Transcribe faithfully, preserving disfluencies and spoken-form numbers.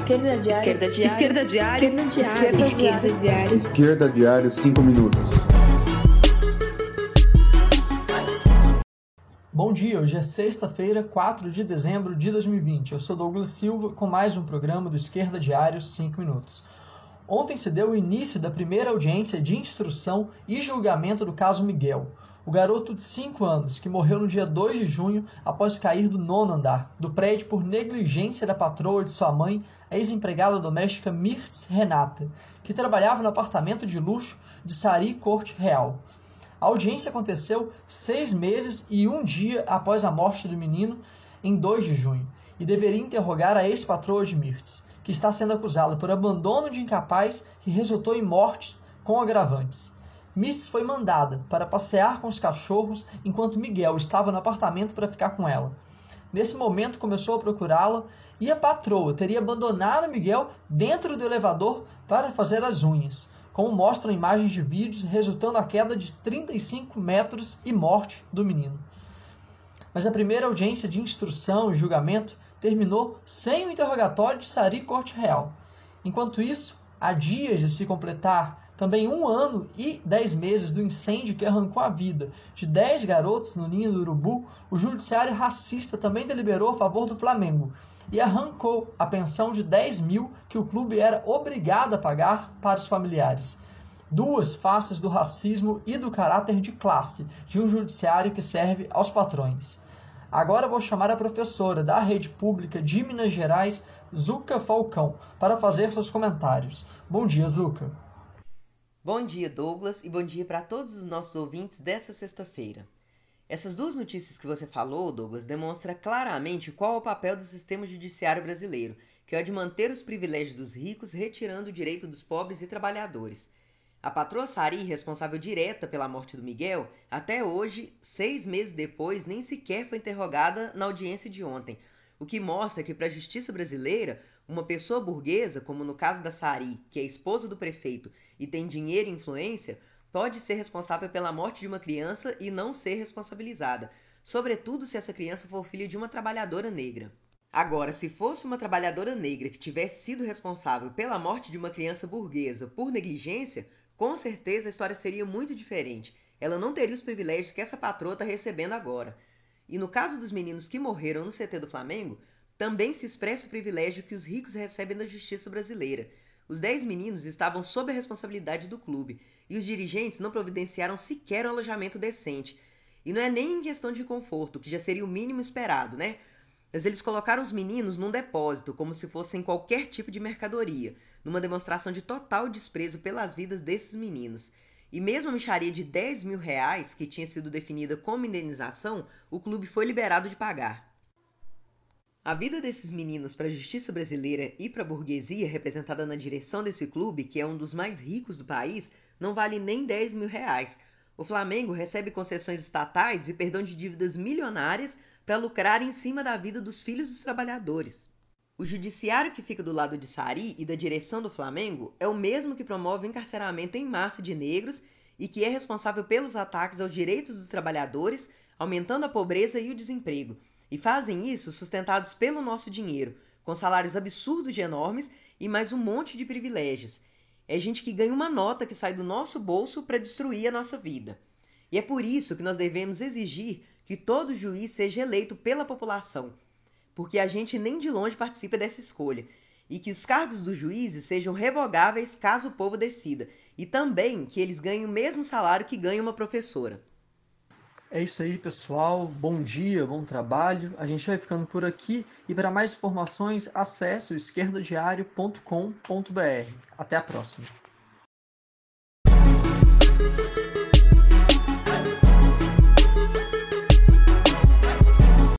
Esquerda Diário. Esquerda Diário. Esquerda Diário. Esquerda Diário. Esquerda Diário. Esquerda Diário, cinco minutos. Bom dia, hoje é sexta-feira, quatro de dezembro de dois mil e vinte. Eu sou Douglas Silva com mais um programa do Esquerda Diário, cinco minutos. Ontem se deu o início da primeira audiência de instrução e julgamento do caso Miguel, o garoto de cinco anos que morreu no dia dois de junho após cair do nono andar do prédio por negligência da patroa de sua mãe, a ex-empregada doméstica Mirtz Renata, que trabalhava no apartamento de luxo de Sari Corte Real. A audiência aconteceu seis meses e um dia após a morte do menino, em dois de junho, e deveria interrogar a ex-patroa de Mirtz, que está sendo acusada por abandono de incapaz que resultou em mortes com agravantes. Mirtz foi mandada para passear com os cachorros enquanto Miguel estava no apartamento para ficar com ela. Nesse momento começou a procurá-la e a patroa teria abandonado Miguel dentro do elevador para fazer as unhas, como mostram imagens de vídeos, resultando a queda de trinta e cinco metros e morte do menino. Mas a primeira audiência de instrução e julgamento terminou sem o interrogatório de Sari Corte Real. Enquanto isso, há dias de se completar também um ano e dez meses do incêndio que arrancou a vida de dez garotos no Ninho do Urubu, o judiciário racista também deliberou a favor do Flamengo e arrancou a pensão de dez mil que o clube era obrigado a pagar para os familiares. Duas faces do racismo e do caráter de classe de um judiciário que serve aos patrões. Agora vou chamar a professora da rede pública de Minas Gerais, Zuca Falcão, para fazer seus comentários. Bom dia, Zuca. Bom dia, Douglas, e bom dia para todos os nossos ouvintes dessa sexta-feira. Essas duas notícias que você falou, Douglas, demonstram claramente qual é o papel do sistema judiciário brasileiro, que é o de manter os privilégios dos ricos, retirando o direito dos pobres e trabalhadores. A patroa Sari, responsável direta pela morte do Miguel, até hoje, seis meses depois, nem sequer foi interrogada na audiência de ontem, o que mostra que para a justiça brasileira, uma pessoa burguesa, como no caso da Sari, que é esposa do prefeito e tem dinheiro e influência, pode ser responsável pela morte de uma criança e não ser responsabilizada, sobretudo se essa criança for filha de uma trabalhadora negra. Agora, se fosse uma trabalhadora negra que tivesse sido responsável pela morte de uma criança burguesa por negligência, com certeza a história seria muito diferente. Ela não teria os privilégios que essa patroa está recebendo agora. E no caso dos meninos que morreram no C T do Flamengo, também se expressa o privilégio que os ricos recebem da justiça brasileira. Os dez meninos estavam sob a responsabilidade do clube, e os dirigentes não providenciaram sequer um alojamento decente. E não é nem em questão de conforto, que já seria o mínimo esperado, né? Mas eles colocaram os meninos num depósito, como se fossem qualquer tipo de mercadoria, numa demonstração de total desprezo pelas vidas desses meninos. E mesmo a mixaria de dez mil reais, que tinha sido definida como indenização, o clube foi liberado de pagar. A vida desses meninos para a justiça brasileira e para a burguesia representada na direção desse clube, que é um dos mais ricos do país, não vale nem dez mil reais. O Flamengo recebe concessões estatais e perdão de dívidas milionárias para lucrar em cima da vida dos filhos dos trabalhadores. O judiciário que fica do lado de Sari e da direção do Flamengo é o mesmo que promove o encarceramento em massa de negros e que é responsável pelos ataques aos direitos dos trabalhadores, aumentando a pobreza e o desemprego. E fazem isso sustentados pelo nosso dinheiro, com salários absurdos de enormes e mais um monte de privilégios. É gente que ganha uma nota que sai do nosso bolso para destruir a nossa vida. E é por isso que nós devemos exigir que todo juiz seja eleito pela população, porque a gente nem de longe participa dessa escolha, e que os cargos dos juízes sejam revogáveis caso o povo decida, e também que eles ganhem o mesmo salário que ganha uma professora. É isso aí, pessoal. Bom dia, bom trabalho. A gente vai ficando por aqui e para mais informações acesse o esquerda diário ponto com ponto br. Até a próxima.